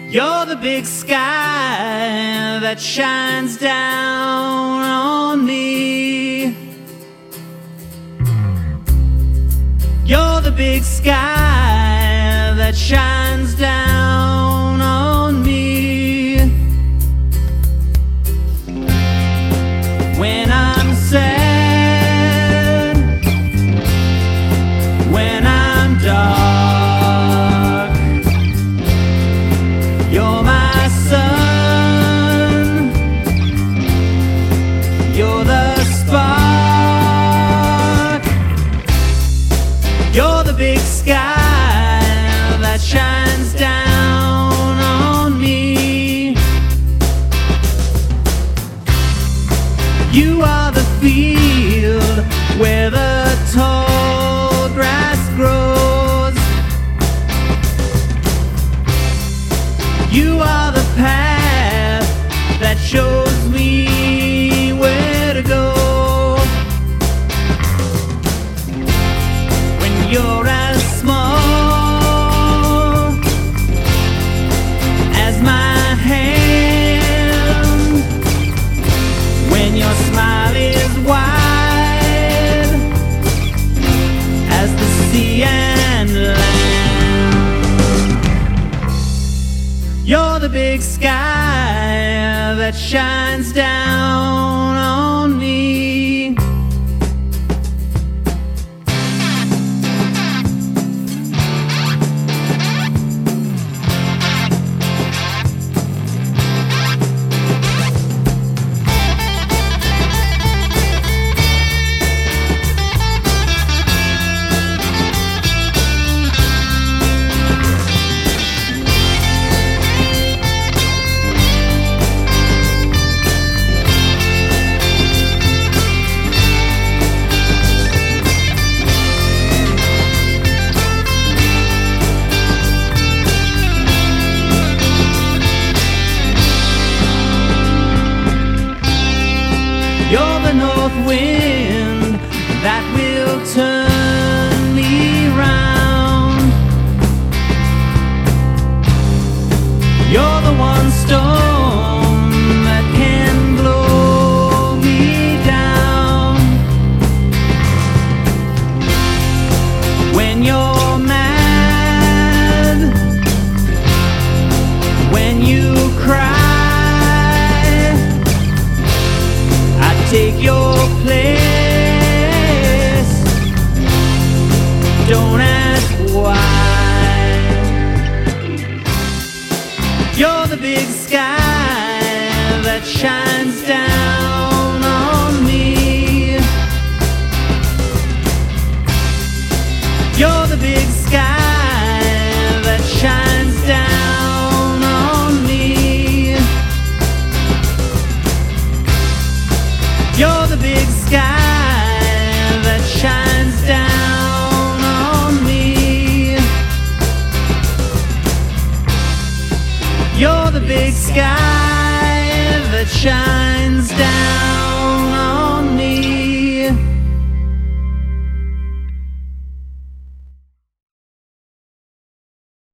You're the big sky that shines down on me. You're the big sky that shines down on me. When I'm sad, when I'm dark, you're my sun, you're the spark. You're the big sky that shines down on me. You are the field where the tall grass grows. You are the path that shows me where to go. When you're as small as my hand, when your smile is wide as the sea and land, you're the big sky that shines down on me. You're the north wind that will turn me round. You're the one storm that can blow me down. When you're mad, when you cry, take your place, don't ask why. You're the big sky that shines down on me. You're the big sky that shines down on me. You're the big sky that shines down on me. You're the big sky that shines down